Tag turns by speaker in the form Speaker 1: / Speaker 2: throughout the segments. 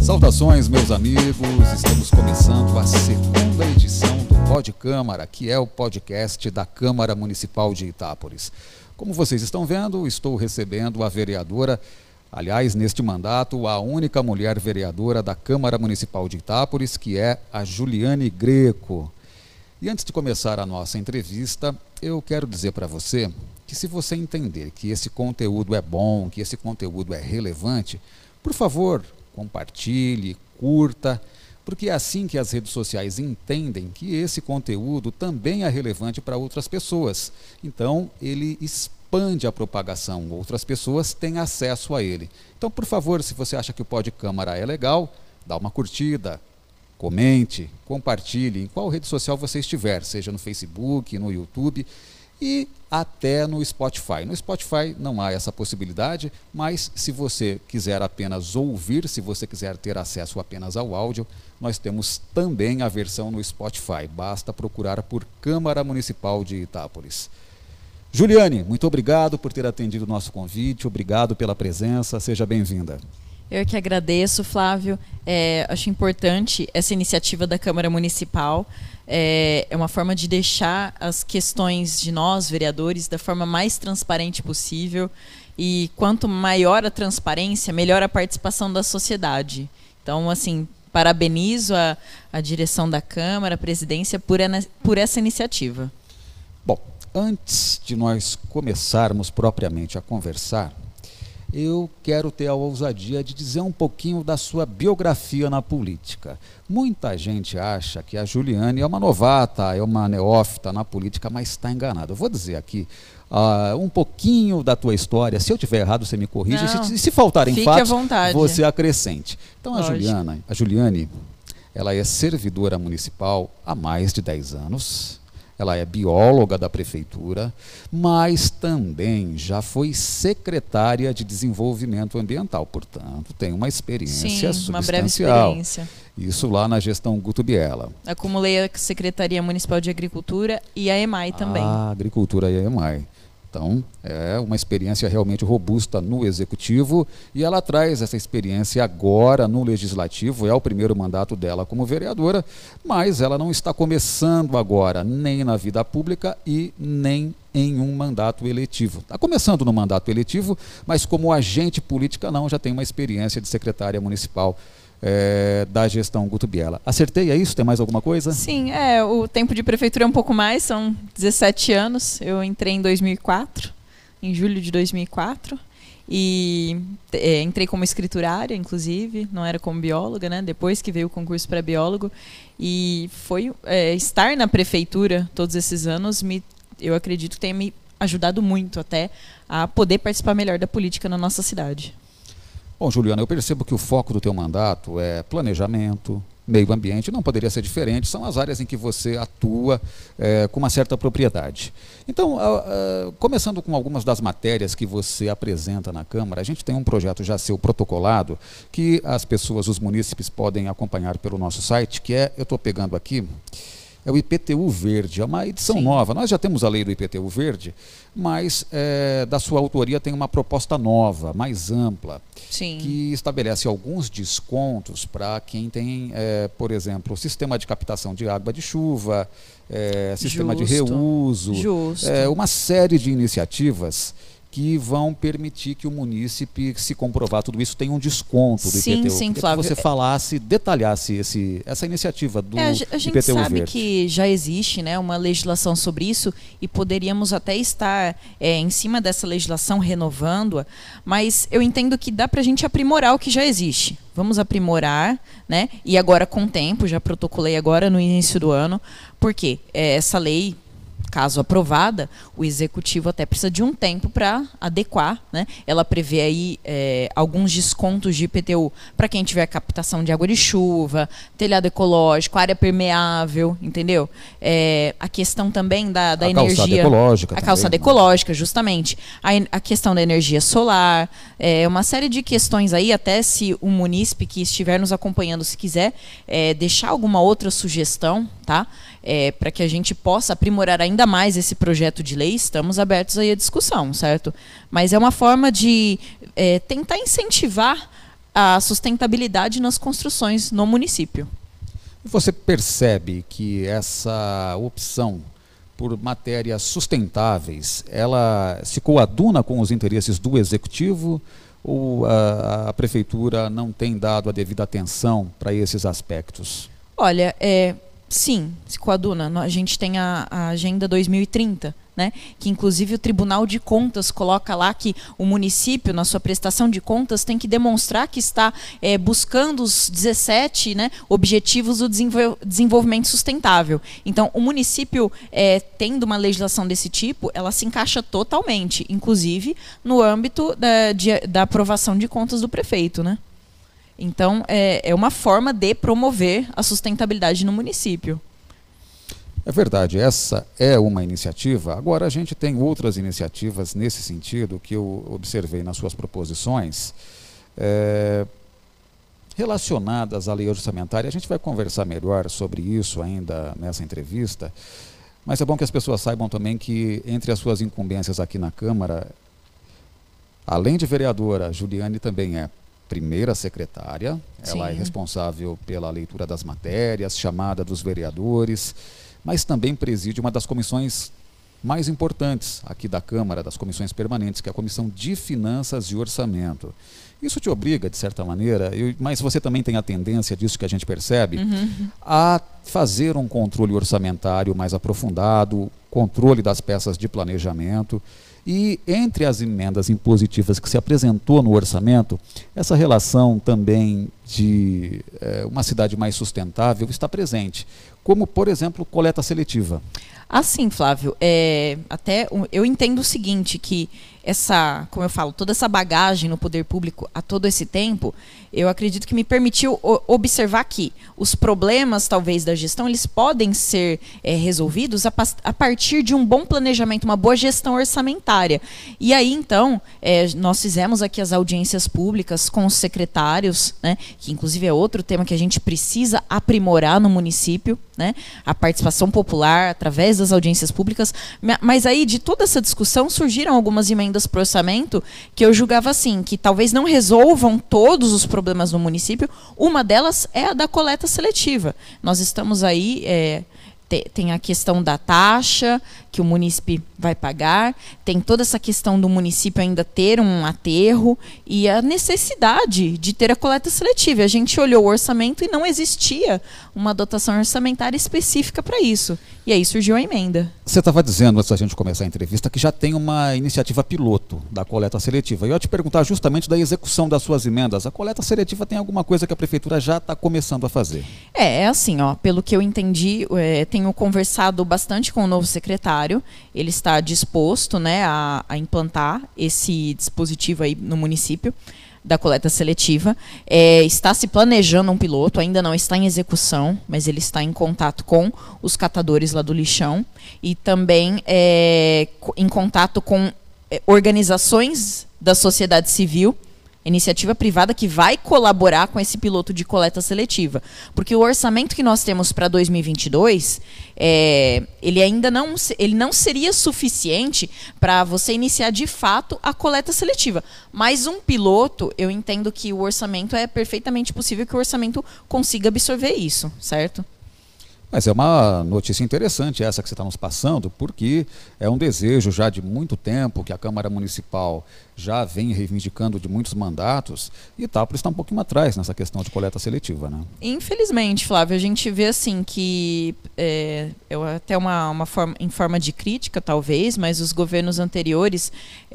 Speaker 1: Saudações, meus amigos, estamos começando a segunda edição do Pod Câmara, que é o podcast da Câmara Municipal de Itápolis. Como vocês estão vendo, estou recebendo a vereadora, aliás, neste mandato, a única mulher vereadora da Câmara Municipal de Itápolis, que é a Juliane Greco. E antes de começar a nossa entrevista, eu quero dizer para você que se você entender que esse conteúdo é bom, que esse conteúdo é relevante, por favor, compartilhe, curta, porque é assim que as redes sociais entendem que esse conteúdo também é relevante para outras pessoas. Então, ele expande a propagação, outras pessoas têm acesso a ele. Então, por favor, se você acha que o Pod Câmara é legal, dá uma curtida, comente, compartilhe em qual rede social você estiver, seja no Facebook, no YouTube e até no Spotify. No Spotify não há essa possibilidade, mas se você quiser apenas ouvir, se você quiser ter acesso apenas ao áudio, nós temos também a versão no Spotify. Basta procurar por Câmara Municipal de Itápolis. Juliane, muito obrigado por ter atendido o nosso convite, obrigado pela presença, seja bem-vinda.
Speaker 2: Eu que agradeço, Flávio. Acho importante essa iniciativa da Câmara Municipal. É uma forma de deixar as questões de nós, vereadores, da forma mais transparente possível. E quanto maior a transparência, melhor a participação da sociedade. Então, assim, parabenizo a direção da Câmara, a presidência, por essa iniciativa.
Speaker 1: Bom, antes de nós começarmos propriamente a conversar, eu quero ter a ousadia de dizer um pouquinho da sua biografia na política. Muita gente acha que a Juliane é uma novata, é uma neófita na política, mas está enganada. Eu vou dizer aqui um pouquinho da tua história. Se eu estiver errado, você me corrige. Se faltarem fatos, você acrescente. Então, a Juliane, ela é servidora municipal há mais de 10 anos. Ela é bióloga da prefeitura, mas também já foi secretária de desenvolvimento ambiental, portanto, tem uma experiência substancial.
Speaker 2: Uma breve experiência.
Speaker 1: Isso lá na gestão Guto Biella.
Speaker 2: Acumulei a Secretaria Municipal de Agricultura e a EMAI também.
Speaker 1: A Agricultura e a EMAI. Então, é uma experiência realmente robusta no Executivo e ela traz essa experiência agora no Legislativo, é o primeiro mandato dela como vereadora, mas ela não está começando agora nem na vida pública e nem em um mandato eletivo. Está começando no mandato eletivo, mas como agente política não, já tem uma experiência de secretária municipal da gestão Guto Biella. Acertei, é isso? Tem mais alguma coisa?
Speaker 2: Sim, o tempo de prefeitura é um pouco mais, são 17 anos. Eu entrei em 2004, em julho de 2004, e entrei como escriturária, inclusive, não era como bióloga, né? Depois que veio o concurso para biólogo, e foi estar na prefeitura todos esses anos, eu acredito que tenha me ajudado muito até a poder participar melhor da política na nossa cidade.
Speaker 1: Bom, Juliana, eu percebo que o foco do teu mandato é planejamento, meio ambiente, não poderia ser diferente, são as áreas em que você atua com uma certa propriedade. Então, começando com algumas das matérias que você apresenta na Câmara, a gente tem um projeto já seu protocolado, que as pessoas, os munícipes, podem acompanhar pelo nosso site, que eu estou pegando aqui, é o IPTU Verde, é uma edição nova. Nós já temos a lei do IPTU Verde, mas da sua autoria tem uma proposta nova, mais ampla, que estabelece alguns descontos para quem tem, por exemplo, sistema de captação de água de chuva, sistema de reuso, uma série de iniciativas que vão permitir que o munícipe, se comprovar tudo isso, tenha um desconto do IPTU.
Speaker 2: Sim, Flávio.
Speaker 1: Que você falasse, detalhasse essa iniciativa do IPTU Verde.
Speaker 2: A gente sabe que já existe, né, uma legislação sobre isso e poderíamos até estar em cima dessa legislação, renovando-a, mas eu entendo que dá para a gente aprimorar o que já existe. Vamos aprimorar, né? E agora com o tempo, já protocolei agora no início do ano, porque essa lei, caso aprovada, o Executivo até precisa de um tempo para adequar, né? Ela prevê aí alguns descontos de IPTU para quem tiver captação de água de chuva, telhado ecológico, área permeável, entendeu? A questão também da energia.
Speaker 1: Calçada ecológica.
Speaker 2: A calçada ecológica, justamente. A questão da energia solar, uma série de questões aí, até se o munícipe que estiver nos acompanhando, se quiser deixar alguma outra sugestão, tá? Para que a gente possa aprimorar ainda mais esse projeto de lei, estamos abertos aí à discussão, certo? Mas é uma forma de tentar incentivar a sustentabilidade nas construções no município.
Speaker 1: Você percebe que essa opção por matérias sustentáveis, ela se coaduna com os interesses do executivo ou a prefeitura não tem dado a devida atenção para esses aspectos?
Speaker 2: Olha, sim, se coaduna. A gente tem a Agenda 2030, né, que inclusive o Tribunal de Contas coloca lá que o município, na sua prestação de contas, tem que demonstrar que está buscando os 17, né, objetivos do desenvolvimento sustentável. Então, o município, tendo uma legislação desse tipo, ela se encaixa totalmente, inclusive no âmbito da aprovação de contas do prefeito, né? Então, é uma forma de promover a sustentabilidade no município.
Speaker 1: É verdade, essa é uma iniciativa. Agora, a gente tem outras iniciativas nesse sentido que eu observei nas suas proposições, relacionadas à lei orçamentária. A gente vai conversar melhor sobre isso ainda nessa entrevista, mas é bom que as pessoas saibam também que, entre as suas incumbências aqui na Câmara, além de vereadora, a Juliane também é primeira secretária. Sim. Ela é responsável pela leitura das matérias, chamada dos vereadores, mas também preside uma das comissões mais importantes aqui da Câmara, das comissões permanentes, que é a Comissão de Finanças e Orçamento. Isso te obriga, de certa maneira, mas você também tem a tendência disso que a gente percebe, a fazer um controle orçamentário mais aprofundado, controle das peças de planejamento. E entre as emendas impositivas que se apresentou no orçamento, essa relação também de uma cidade mais sustentável está presente, como, por exemplo, coleta seletiva.
Speaker 2: Sim, Flávio, eu entendo o seguinte, que como eu falo, toda essa bagagem no poder público há todo esse tempo, eu acredito que me permitiu observar que os problemas, talvez, da gestão, eles podem ser resolvidos a partir de um bom planejamento, uma boa gestão orçamentária. E aí, então, nós fizemos aqui as audiências públicas com os secretários, né, que inclusive é outro tema que a gente precisa aprimorar no município, né, a participação popular através das audiências públicas. Mas aí, de toda essa discussão, surgiram algumas emendas para o orçamento que eu julgava assim, que talvez não resolvam todos os problemas no município. Uma delas é a da coleta seletiva. Nós estamos aí, tem a questão da taxa que o município vai pagar, tem toda essa questão do município ainda ter um aterro e a necessidade de ter a coleta seletiva. A gente olhou o orçamento e não existia uma dotação orçamentária específica para isso. E aí surgiu a emenda.
Speaker 1: Você estava dizendo, antes da gente começar a entrevista, que já tem uma iniciativa piloto da coleta seletiva. E eu ia te perguntar justamente da execução das suas emendas. A coleta seletiva tem alguma coisa que a prefeitura já está começando a fazer?
Speaker 2: É assim, pelo que eu entendi, tenho conversado bastante com o novo secretário. Ele está disposto, né, a implantar esse dispositivo aí no município da coleta seletiva. Está se planejando um piloto, ainda não está em execução, mas ele está em contato com os catadores lá do lixão e também em contato com organizações da sociedade civil, iniciativa privada que vai colaborar com esse piloto de coleta seletiva. Porque o orçamento que nós temos para 2022, ele ainda não seria suficiente para você iniciar de fato a coleta seletiva. Mas um piloto, eu entendo que o orçamento é perfeitamente possível que o orçamento consiga absorver isso, certo?
Speaker 1: Mas é uma notícia interessante essa que você está nos passando, porque é um desejo já de muito tempo que a Câmara Municipal já vem reivindicando de muitos mandatos e Itápolis está um pouquinho atrás nessa questão de coleta seletiva, né?
Speaker 2: Infelizmente, Flávio, a gente vê assim que, até em forma de crítica talvez, mas os governos anteriores,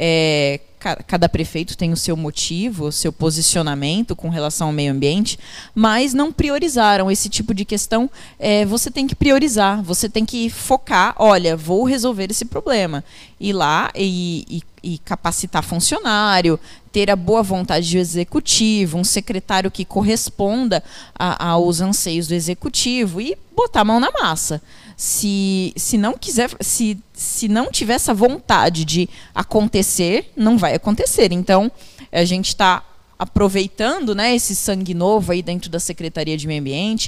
Speaker 2: cada prefeito tem o seu motivo, o seu posicionamento com relação ao meio ambiente, mas não priorizaram esse tipo de questão. Você tem que priorizar, você tem que focar, olha, vou resolver esse problema. Ir lá e capacitar funcionário, ter a boa vontade do executivo, um secretário que corresponda aos anseios do executivo e botar a mão na massa. Se não tiver essa vontade de acontecer, não vai acontecer. Então, a gente está aproveitando, né, esse sangue novo aí dentro da Secretaria de Meio Ambiente,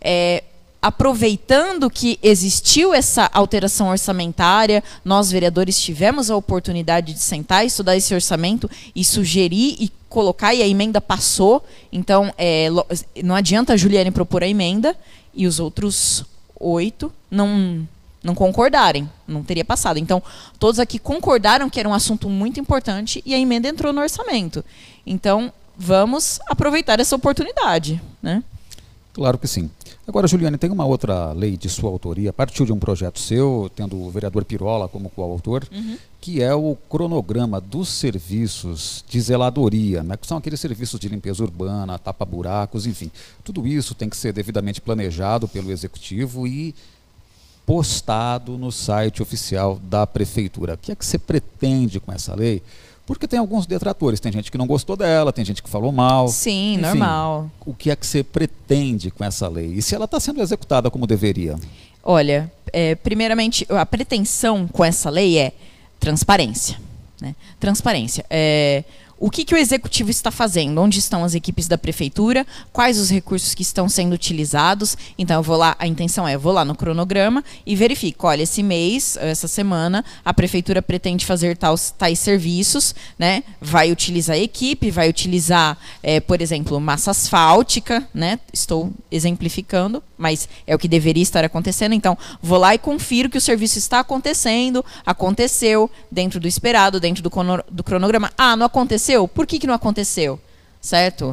Speaker 2: aproveitando que existiu essa alteração orçamentária, nós vereadores tivemos a oportunidade de sentar e estudar esse orçamento e sugerir e colocar e a emenda passou. Então, não adianta a Juliane propor a emenda e os outros 8 não concordarem. Não teria passado. Então, todos aqui concordaram que era um assunto muito importante e a emenda entrou no orçamento. Então, vamos aproveitar essa oportunidade, né?
Speaker 1: Claro que sim. Agora, Juliane, tem uma outra lei de sua autoria, partiu de um projeto seu, tendo o vereador Pirola como coautor, que é o cronograma dos serviços de zeladoria, né, que são aqueles serviços de limpeza urbana, tapa-buracos, enfim. Tudo isso tem que ser devidamente planejado pelo Executivo e postado no site oficial da Prefeitura. O que é que você pretende com essa lei? Porque tem alguns detratores, tem gente que não gostou dela, tem gente que falou mal.
Speaker 2: Sim,
Speaker 1: enfim,
Speaker 2: normal.
Speaker 1: O que é que você pretende com essa lei? E se ela está sendo executada como deveria?
Speaker 2: Olha, primeiramente, a pretensão com essa lei é transparência, né? Transparência. O que o Executivo está fazendo? Onde estão as equipes da Prefeitura? Quais os recursos que estão sendo utilizados? Então, eu vou lá, a intenção é, eu vou lá no cronograma e verifico, olha, esse mês, essa semana, a Prefeitura pretende fazer tais serviços, né? Vai utilizar a equipe, vai utilizar, por exemplo, massa asfáltica, né? Estou exemplificando, mas é o que deveria estar acontecendo. Então, vou lá e confiro que o serviço está acontecendo, aconteceu dentro do esperado, dentro do cronograma. Ah, não aconteceu? Por que não aconteceu? Certo?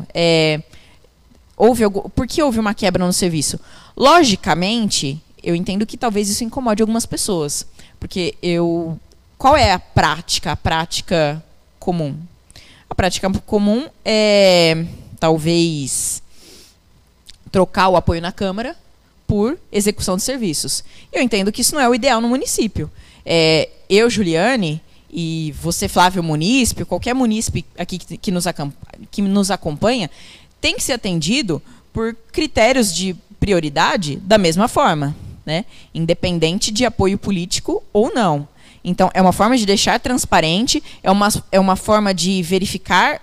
Speaker 2: Por que houve uma quebra no serviço? Logicamente, eu entendo que talvez isso incomode algumas pessoas. Porque qual é a prática? A prática comum? A prática comum é, talvez, trocar o apoio na Câmara por execução de serviços. Eu entendo que isso não é o ideal no município. Eu, Juliane, e você, Flávio, munícipe, qualquer munícipe aqui que nos acompanha, tem que ser atendido por critérios de prioridade da mesma forma, né? Independente de apoio político ou não. Então, é uma forma de deixar transparente, é uma forma de verificar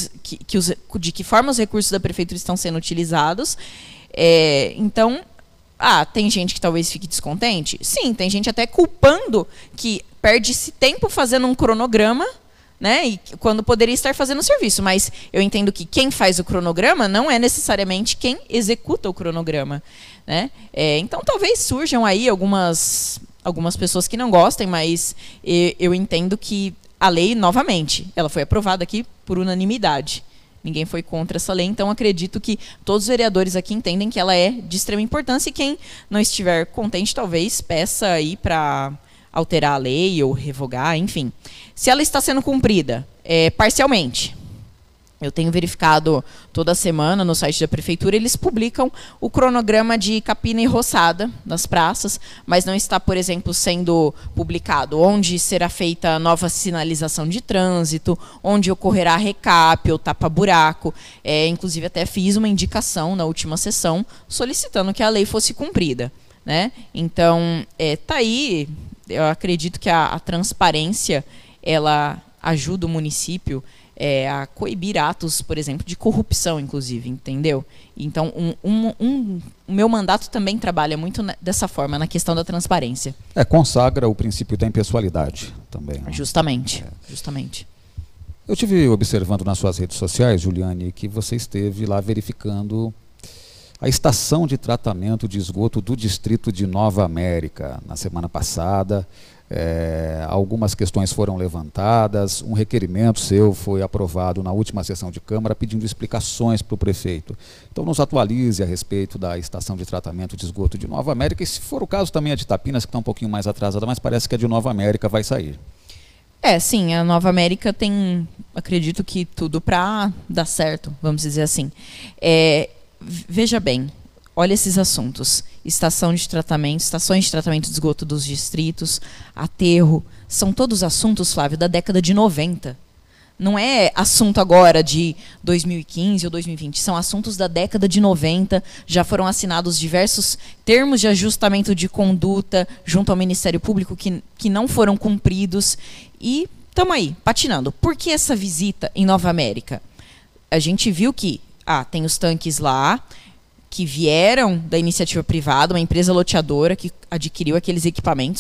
Speaker 2: de que forma os recursos da Prefeitura estão sendo utilizados. Então, tem gente que talvez fique descontente? Sim, tem gente até culpando que perde-se tempo fazendo um cronograma, né, e quando poderia estar fazendo o serviço. Mas eu entendo que quem faz o cronograma não é necessariamente quem executa o cronograma, né? Então, talvez surjam aí algumas pessoas que não gostem, mas eu entendo que a lei, novamente, ela foi aprovada aqui por unanimidade. Ninguém foi contra essa lei, então acredito que todos os vereadores aqui entendem que ela é de extrema importância e quem não estiver contente, talvez peça aí para alterar a lei ou revogar, enfim. Se ela está sendo cumprida parcialmente, eu tenho verificado toda semana no site da Prefeitura, eles publicam o cronograma de capina e roçada nas praças, mas não está, por exemplo, sendo publicado onde será feita nova sinalização de trânsito, onde ocorrerá recap ou tapa-buraco. Inclusive, até fiz uma indicação na última sessão solicitando que a lei fosse cumprida, né? Então, tá aí, eu acredito que a transparência, ela ajuda o município a coibir atos, por exemplo, de corrupção, inclusive, entendeu? Então, o meu mandato também trabalha muito dessa forma, na questão da transparência.
Speaker 1: Consagra o princípio da impessoalidade também. Né?
Speaker 2: Justamente.
Speaker 1: Eu tive observando nas suas redes sociais, Juliane, que você esteve lá verificando a estação de tratamento de esgoto do distrito de Nova América na semana passada. Algumas questões foram levantadas, um requerimento seu foi aprovado na última sessão de Câmara pedindo explicações para o prefeito. Então nos atualize a respeito da estação de tratamento de esgoto de Nova América e, se for o caso, também a de Itapinas, que está um pouquinho mais atrasada, mas parece que a de Nova América vai sair.
Speaker 2: Sim, a Nova América tem, acredito que tudo para dar certo, vamos dizer assim. Veja bem, olha esses assuntos: estações de tratamento de esgoto dos distritos, aterro, são todos assuntos, Flávio, da década de 90. Não é assunto agora de 2015 ou 2020, são assuntos da década de 90, já foram assinados diversos termos de ajustamento de conduta junto ao Ministério Público que não foram cumpridos e estamos aí, patinando. Por que essa visita em Nova América? A gente viu que tem os tanques lá, que vieram da iniciativa privada, uma empresa loteadora que adquiriu aqueles equipamentos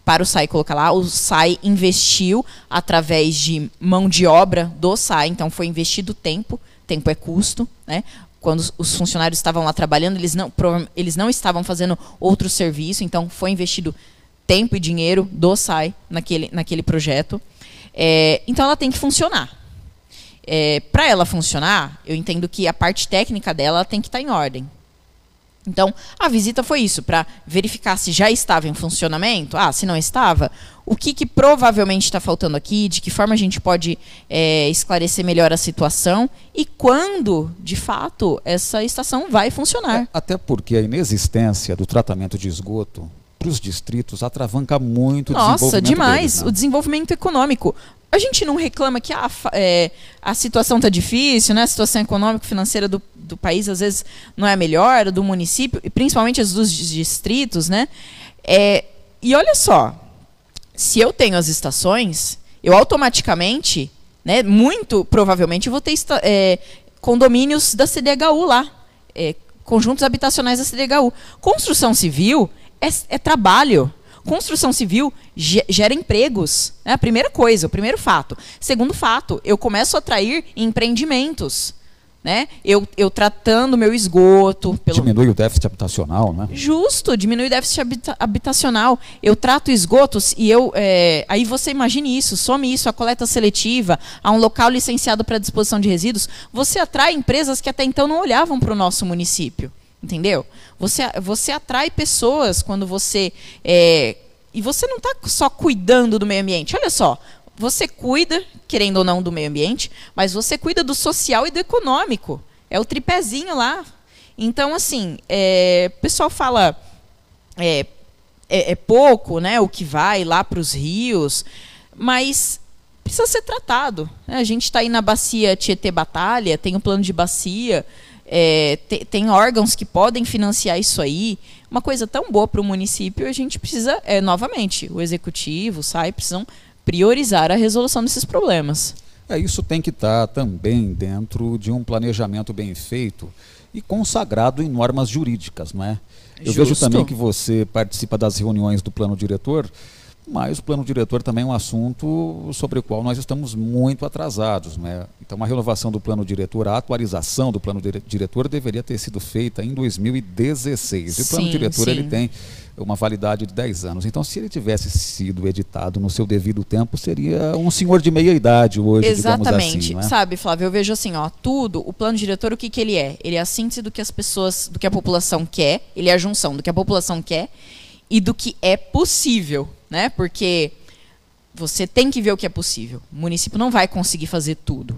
Speaker 2: para o SAI colocar lá. O SAI investiu através de mão de obra do SAI, então foi investido tempo é custo, né? Quando os funcionários estavam lá trabalhando, eles não estavam fazendo outro serviço, então foi investido tempo e dinheiro do SAI naquele projeto. Então ela tem que funcionar. Para ela funcionar, eu entendo que a parte técnica dela tem que estar em ordem. Então, a visita foi isso, para verificar se já estava em funcionamento. Se não estava, o que provavelmente está faltando aqui, de que forma a gente pode esclarecer melhor a situação e quando, de fato, essa estação vai funcionar.
Speaker 1: Até porque a inexistência do tratamento de esgoto para os distritos atravanca muito o desenvolvimento
Speaker 2: Nossa, demais,
Speaker 1: deles, né?
Speaker 2: O desenvolvimento econômico. A gente não reclama que a situação está difícil, né? A situação econômico-financeira do país, às vezes, não é a melhor, do município, e principalmente as dos distritos, né? E olha só, se eu tenho as estações, eu automaticamente, né, muito provavelmente, vou ter condomínios da CDHU lá, conjuntos habitacionais da CDHU. Construção civil é trabalho. Construção civil gera empregos. É a primeira coisa, o primeiro fato. Segundo fato, eu começo a atrair empreendimentos. Né? Eu tratando meu esgoto...
Speaker 1: Diminui o déficit habitacional, né?
Speaker 2: Justo, diminui o déficit habitacional. Eu trato esgotos e aí você imagine isso, some isso, a coleta seletiva, a um local licenciado para disposição de resíduos, você atrai empresas que até então não olhavam para o nosso município. Entendeu? Você atrai pessoas quando você... e você não está só cuidando do meio ambiente. Olha só, você cuida, querendo ou não, do meio ambiente, mas você cuida do social e do econômico. É o tripézinho lá. Então, assim, o pessoal fala... É pouco, né, o que vai lá para os rios, mas precisa ser tratado. Né? A gente está aí na bacia Tietê-Batalha, tem um plano de bacia... tem órgãos que podem financiar isso aí. Uma coisa tão boa para o município, a gente precisa, novamente, o executivo, o SAI, precisam priorizar a resolução desses problemas.
Speaker 1: Isso tem que estar também dentro de um planejamento bem feito e consagrado em normas jurídicas, não é? Eu vejo também que você participa das reuniões do plano diretor, mas o plano diretor também é um assunto sobre o qual nós estamos muito atrasados, né? Então, a renovação do plano diretor, a atualização do plano diretor deveria ter sido feita em 2016. E o plano diretor ele tem uma validade de 10 anos. Então, se ele tivesse sido editado no seu devido tempo, seria um senhor de meia idade hoje,
Speaker 2: exatamente,
Speaker 1: digamos assim. Não é?
Speaker 2: Sabe, Flávio, eu vejo assim, o plano diretor, o que ele é? Ele é a síntese do que as pessoas, do que a população quer, ele é a junção do que a população quer e do que é possível. Né? Porque você tem que ver o que é possível. O município não vai conseguir fazer tudo.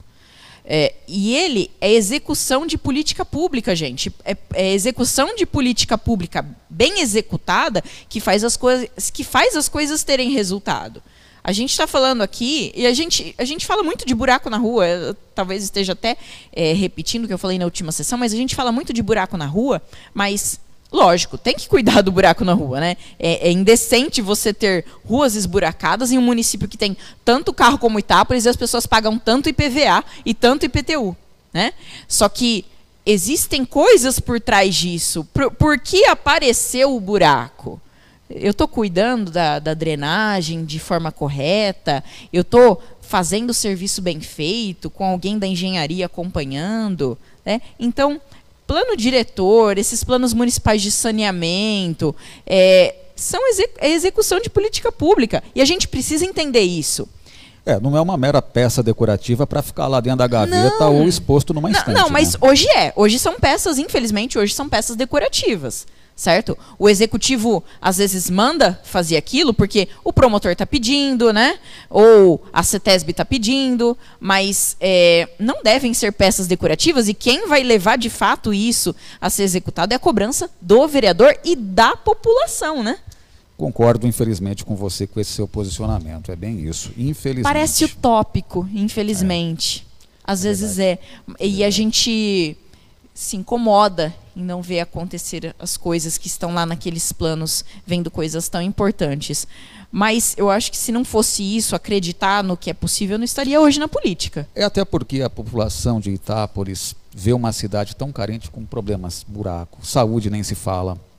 Speaker 2: E ele é execução de política pública, gente. É execução de política pública bem executada que faz as coisas terem resultado. A gente está falando aqui, e a gente fala muito de buraco na rua, eu talvez esteja até repetindo o que eu falei na última sessão, mas a gente fala muito de buraco na rua, mas... Lógico, tem que cuidar do buraco na rua, né? É indecente você ter ruas esburacadas em um município que tem tanto carro como Itápolis e as pessoas pagam tanto IPVA e tanto IPTU, né? Só que existem coisas por trás disso. Por que apareceu o buraco? Eu estou cuidando da drenagem de forma correta, eu estou fazendo o serviço bem feito, com alguém da engenharia acompanhando, né? Então... Plano diretor, esses planos municipais de saneamento, são execução de política pública. E a gente precisa entender isso.
Speaker 1: Não é uma mera peça decorativa para ficar lá dentro da gaveta ou exposto numa estante.
Speaker 2: Não, mas hoje Hoje são peças, infelizmente, hoje são peças decorativas. Certo? O executivo, às vezes, manda fazer aquilo porque o promotor está pedindo, né? Ou a CETESB está pedindo, mas não devem ser peças decorativas e quem vai levar, de fato, isso a ser executado é a cobrança do vereador e da população, né?
Speaker 1: Concordo, infelizmente, com você, com esse seu posicionamento. É bem isso, infelizmente.
Speaker 2: Parece utópico, infelizmente. Às vezes é. E a gente se incomoda em não ver acontecer as coisas que estão lá naqueles planos, vendo coisas tão importantes. Mas eu acho que se não fosse isso, acreditar no que é possível, eu não estaria hoje na política.
Speaker 1: Até porque a população de Itápolis vê uma cidade tão carente com problemas, buraco, saúde nem se fala.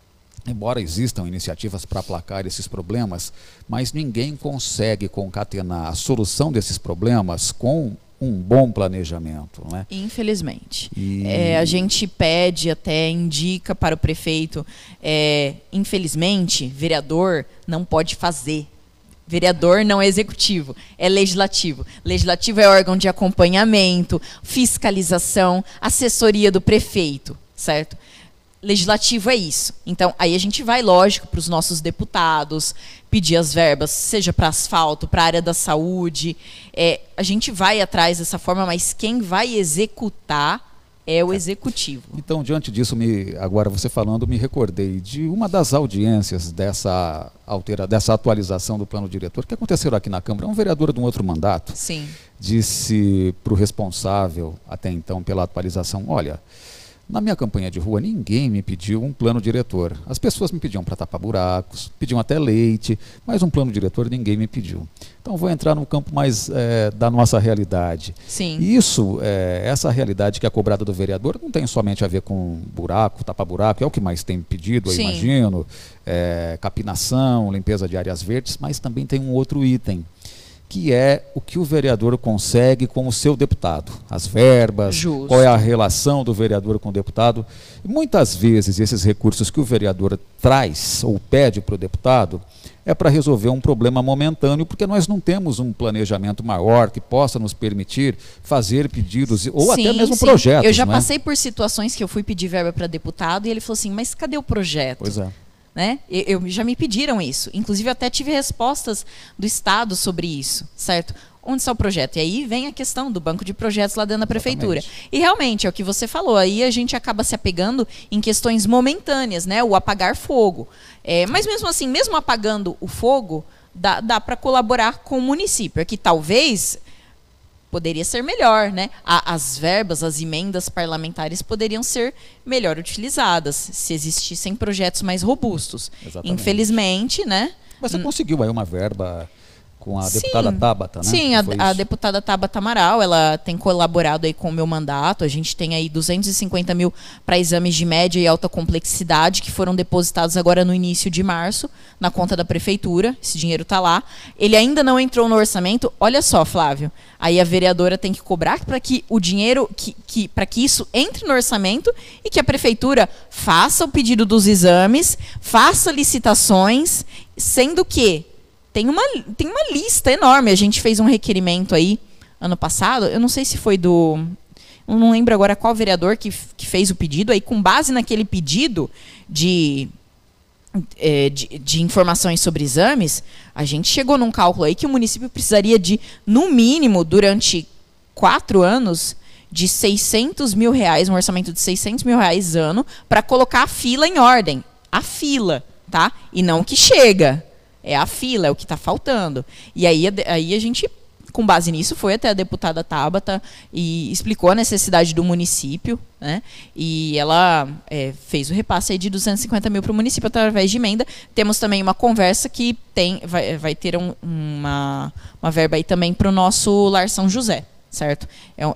Speaker 1: embora existam iniciativas para aplacar esses problemas, mas ninguém consegue concatenar a solução desses problemas com um bom planejamento, né?
Speaker 2: Infelizmente. A gente pede, até indica para o prefeito, infelizmente, vereador não pode fazer. Vereador não é executivo, é legislativo. Legislativo é órgão de acompanhamento, fiscalização, assessoria do prefeito, certo? Legislativo é isso. Então, aí a gente vai, lógico, para os nossos deputados, pedir as verbas, seja para asfalto, para a área da saúde. A gente vai atrás dessa forma, mas quem vai executar é o executivo.
Speaker 1: Então, diante disso, agora você falando, me recordei de uma das audiências dessa atualização do plano diretor, que aconteceu aqui na Câmara. Um vereador de um outro mandato disse para o responsável, até então, pela atualização: olha, na minha campanha de rua, ninguém me pediu um plano diretor. As pessoas me pediam para tapar buracos, pediam até leite, mas um plano diretor ninguém me pediu. Então, vou entrar no campo mais da nossa realidade.
Speaker 2: Sim.
Speaker 1: E isso, essa realidade que é cobrada do vereador, não tem somente a ver com buraco, tapar buraco, é o que mais tem pedido, eu imagino, capinação, limpeza de áreas verdes, mas também tem um outro item, que é o que o vereador consegue com o seu deputado, as verbas,
Speaker 2: Justo.
Speaker 1: Qual é a relação do vereador com o deputado. E muitas vezes esses recursos que o vereador traz ou pede para o deputado é para resolver um problema momentâneo, porque nós não temos um planejamento maior que possa nos permitir fazer pedidos ou até mesmo projetos.
Speaker 2: Eu já passei por situações que eu fui pedir verba para deputado e ele falou assim, mas cadê o projeto?
Speaker 1: Pois é.
Speaker 2: Né? Já me pediram isso. Inclusive, eu até tive respostas do Estado sobre isso, certo? Onde está o projeto? E aí vem a questão do banco de projetos lá dentro da prefeitura.
Speaker 1: Exatamente.
Speaker 2: E realmente, é o que você falou, aí a gente acaba se apegando em questões momentâneas, né? O apagar fogo. Mas mesmo assim, mesmo apagando o fogo, dá para colaborar com o município. É que talvez poderia ser melhor, né? As verbas, as emendas parlamentares poderiam ser melhor utilizadas se existissem projetos mais robustos.
Speaker 1: Exatamente.
Speaker 2: Infelizmente, né?
Speaker 1: Mas você conseguiu aí uma verba com a deputada Tabata, né?
Speaker 2: Sim, a deputada Tabata Amaral, ela tem colaborado aí com o meu mandato. A gente tem aí 250 mil para exames de média e alta complexidade que foram depositados agora no início de março na conta da prefeitura. Esse dinheiro está lá. Ele ainda não entrou no orçamento. Olha só, Flávio, aí a vereadora tem que cobrar para que o dinheiro, para que isso entre no orçamento e que a prefeitura faça o pedido dos exames, faça licitações, sendo que tem uma lista enorme. A gente fez um requerimento aí ano passado, eu não sei se foi eu não lembro agora qual vereador que fez o pedido, aí com base naquele pedido de informações sobre exames, a gente chegou num cálculo aí que o município precisaria de, no mínimo, durante 4 anos, de 600 mil reais, um orçamento de 600 mil reais ano, para colocar a fila em ordem. A fila, tá? E não o que chega. É a fila, é o que está faltando. E aí a gente, com base nisso, foi até a deputada Tabata e explicou a necessidade do município, né? E ela fez o repasse aí de 250 mil para o município através de emenda. Temos também uma conversa que vai ter uma verba aí também para o nosso Lar São José, certo?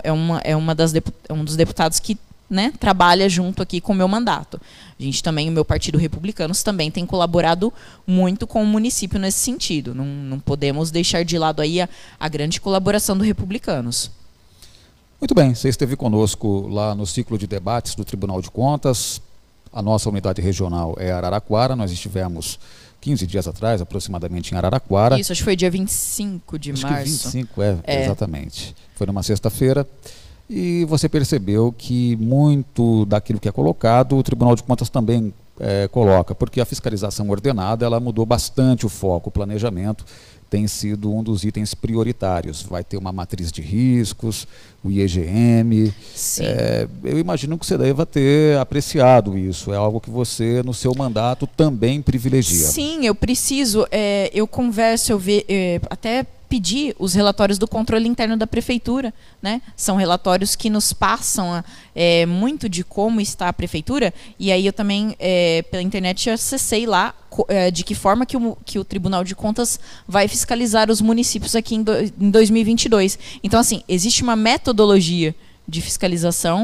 Speaker 2: Um dos deputados que, né, trabalha junto aqui com o meu mandato. A gente também, o meu Partido Republicanos, também tem colaborado muito com o município nesse sentido. Não podemos deixar de lado aí a grande colaboração do Republicanos.
Speaker 1: Muito bem, você esteve conosco lá no ciclo de debates do Tribunal de Contas. A nossa unidade regional é Araraquara, nós estivemos 15 dias atrás, aproximadamente, em Araraquara.
Speaker 2: Isso, acho que foi dia 25 de março.
Speaker 1: Que 25, exatamente. Foi numa sexta-feira. E você percebeu que muito daquilo que é colocado, o Tribunal de Contas também coloca, porque a fiscalização ordenada, ela mudou bastante o foco, o planejamento tem sido um dos itens prioritários. Vai ter uma matriz de riscos, o IEGM.
Speaker 2: Sim.
Speaker 1: Eu imagino que você deva ter apreciado isso. É algo que você, no seu mandato, também privilegia.
Speaker 2: Sim, eu preciso. Eu converso, até pedir os relatórios do controle interno da prefeitura, né? São relatórios que nos passam muito de como está a prefeitura, e aí eu também, pela internet, acessei lá de que forma que o Tribunal de Contas vai fiscalizar os municípios aqui em 2022. Então, assim, existe uma metodologia de fiscalização.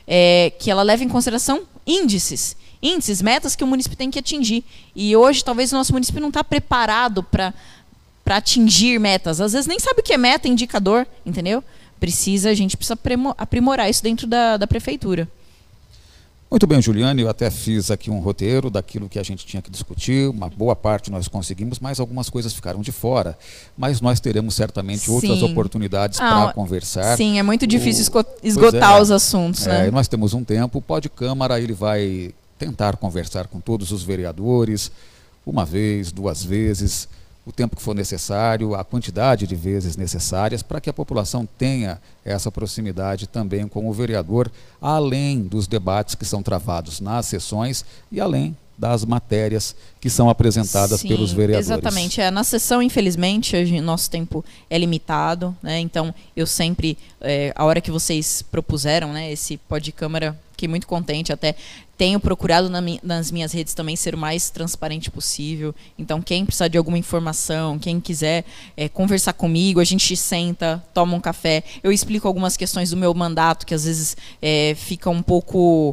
Speaker 2: que ela leva em consideração índices, metas que o município tem que atingir. E hoje, talvez, o nosso município não está preparado para atingir metas. Às vezes nem sabe o que é meta, indicador, entendeu? A gente precisa aprimorar isso dentro da prefeitura.
Speaker 1: Muito bem, Juliane, eu até fiz aqui um roteiro daquilo que a gente tinha que discutir, uma boa parte nós conseguimos, mas algumas coisas ficaram de fora. Mas nós teremos certamente outras oportunidades para conversar.
Speaker 2: Sim, é muito difícil esgotar os assuntos, né?
Speaker 1: Nós temos um tempo, o Pode-Câmara, ele vai tentar conversar com todos os vereadores, uma vez, 2 vezes, o tempo que for necessário, a quantidade de vezes necessárias, para que a população tenha essa proximidade também com o vereador, além dos debates que são travados nas sessões e além das matérias que são apresentadas pelos vereadores.
Speaker 2: Exatamente. Na sessão, infelizmente, nosso tempo é limitado, né? Então, eu sempre, a hora que vocês propuseram, né, esse Pode-Câmara, fiquei muito contente, até tenho procurado nas minhas redes também ser o mais transparente possível. Então, quem precisar de alguma informação, quem quiser conversar comigo, a gente senta, toma um café. Eu explico algumas questões do meu mandato, que às vezes ficam um pouco...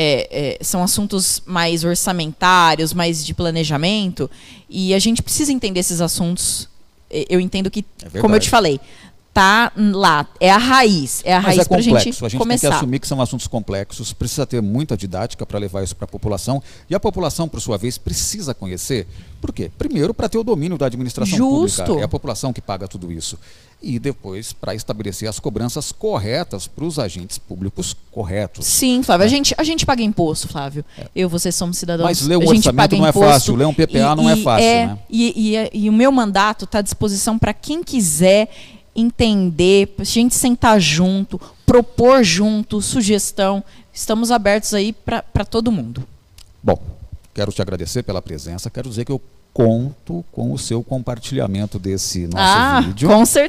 Speaker 2: são assuntos mais orçamentários, mais de planejamento, e a gente precisa entender esses assuntos. Eu entendo que, como eu te falei, tá lá, é a raiz para a gente começar.
Speaker 1: Tem que assumir que são assuntos complexos, precisa ter muita didática para levar isso para a população, e a população, por sua vez, precisa conhecer. Por quê? Primeiro, para ter o domínio da administração pública, é a população que paga tudo isso. E depois, para estabelecer as cobranças corretas para os agentes públicos corretos.
Speaker 2: Sim, Flávio, a gente paga imposto, Flávio. Você somos cidadãos.
Speaker 1: Mas ler um orçamento não é fácil, ler um PPA não é fácil. Né?
Speaker 2: E o meu mandato está à disposição para quem quiser entender, a gente sentar junto, propor junto, sugestão. Estamos abertos aí para todo mundo.
Speaker 1: Bom, quero te agradecer pela presença, quero dizer que eu conto com o seu compartilhamento desse nosso vídeo.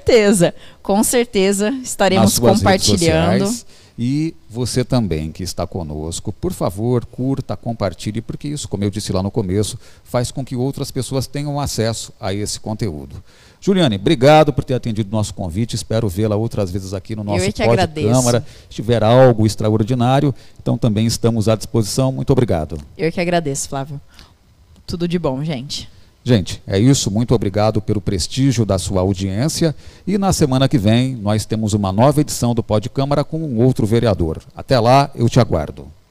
Speaker 2: Com certeza estaremos compartilhando.
Speaker 1: E você também que está conosco, por favor, curta, compartilhe, porque isso, como eu disse lá no começo, faz com que outras pessoas tenham acesso a esse conteúdo. Juliane, obrigado por ter atendido o nosso convite, espero vê-la outras vezes aqui no nosso Pode-Câmara. Se tiver algo extraordinário, então também estamos à disposição. Muito obrigado.
Speaker 2: Eu que agradeço, Flávio. Tudo de bom, gente.
Speaker 1: Gente, é isso. Muito obrigado pelo prestígio da sua audiência. E na semana que vem nós temos uma nova edição do Pode-Câmara com um outro vereador. Até lá, eu te aguardo.